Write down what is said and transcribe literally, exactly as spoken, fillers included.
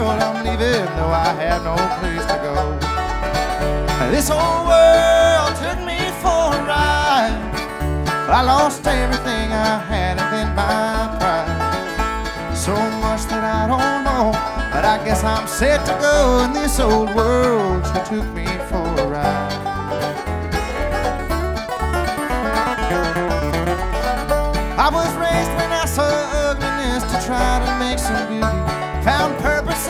world I'm leaving, though I have no place to go. This old world took me for a ride. I lost everything I had and then my pride. So much that I don't know, but I guess I'm set to go. In this old world, she took me for a ride. I was raised